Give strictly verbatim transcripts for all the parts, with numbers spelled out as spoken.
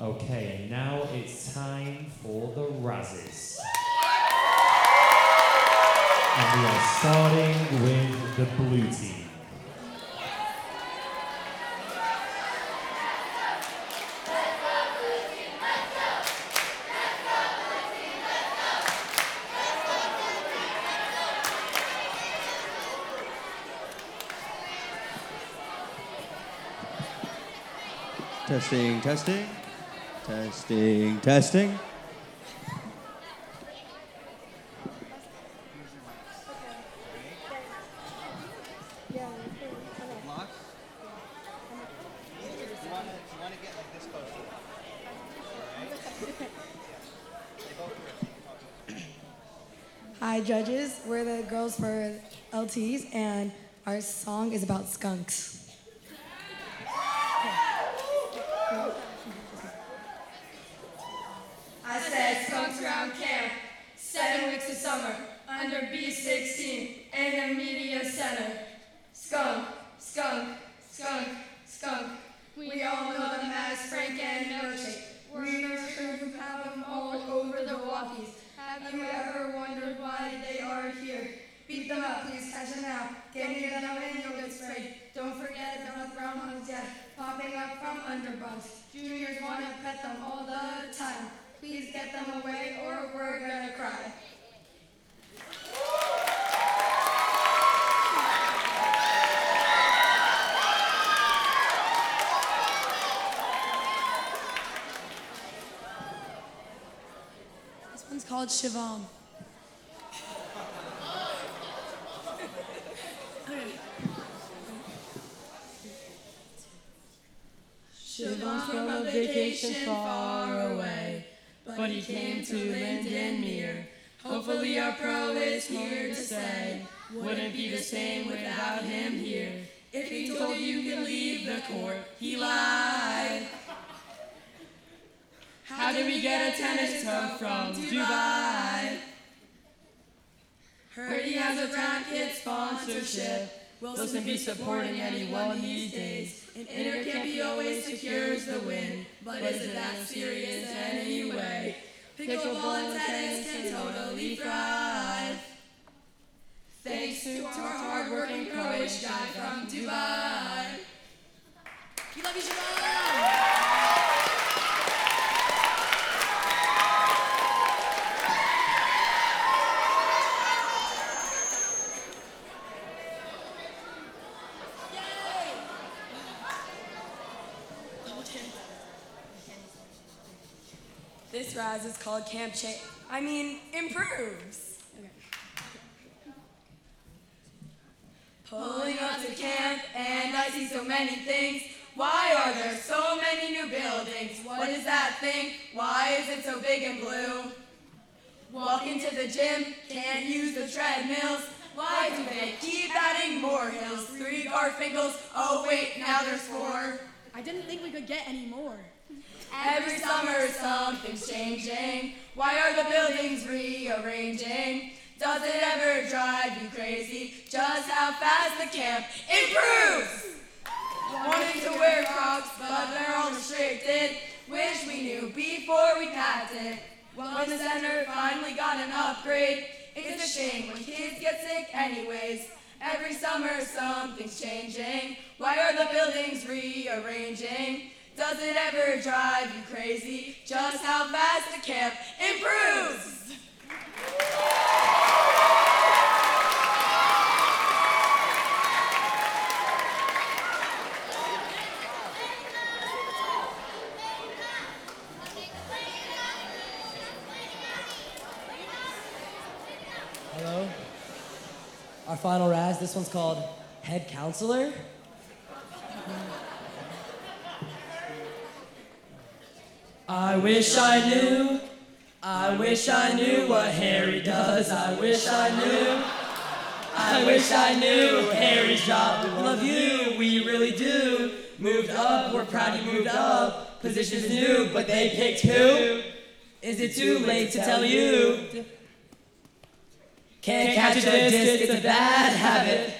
Okay, and now it's time for the Razzies. And we are starting with the blue team. Testing, testing, testing, testing. Hi, judges. We're the girls for L Ts, and our song is about skunks. I said skunks around camp, seven weeks of summer, under B sixteen, in the media center. Skunk, skunk, skunk, skunk. We all know them as Frank and Milkshake. We have them all over the walkies. Have you ever wondered why they are here? Beat them up, please catch them now. Get near them and you'll get sprayed. Don't forget about the groundhogs, yeah, popping up from underbunks. Juniors want to pet them all the time. Please get them away or we're gonna cry. This one's called Shivam. Shivan's from a vacation far away, but he came to Lindenmere. Hopefully our pro is here to stay. Wouldn't be the same without him here. If he told you you could leave the court, he lied. How did we get a tennis toe from Dubai? Heard he has a bracket sponsorship. Wilson be supporting anyone these days. An intercampy always secures the win, but is it that serious anyway? Pickleball and tennis can totally thrive, thanks to our hard-working Croatian guy from Dubai. We love you, Shivam! This rise is called Camp Cha- I mean, improves. Okay. Pulling up to camp and I see so many things. Why are there so many new buildings? What is that thing? Why is it so big and blue? Walking to the gym, can't use the treadmills. Why do they keep adding more hills? Three Garfinkles, oh wait, now there's four. I didn't think we could get any more. Every summer something's changing. Why are the buildings rearranging? Does it ever drive you crazy just how fast the camp improves? Wanting to wear Crocs, but they're all restricted. Wish we knew before we packed it. When the center finally got an upgrade, it's a shame when kids get sick anyways. Every summer something's changing. Why are the buildings rearranging? Does it ever drive you crazy just how fast the camp improves? Hello. Our final Raz, this one's called Head Counselor. I wish I knew, I wish I knew what Harry does. I wish I knew, I wish I knew Harry's job. We love you, we really do. Moved up, we're proud you moved up. Positions new, but they picked who? Is it too late to tell you? Can't catch a disc, it's a bad habit.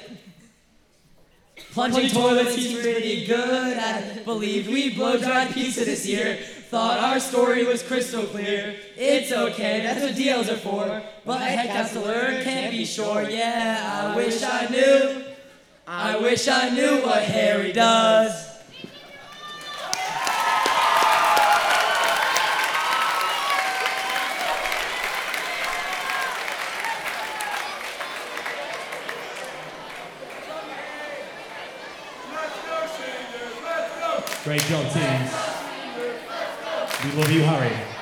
Plunging toilets, he's pretty good at it. Believe we blow dried pizza this year. Thought our story was crystal clear. It's okay, that's what deals are for. But a head counselor can't be sure. Yeah, I wish I knew. I wish I knew what Harry does. Great job, teams. We love you, Harry.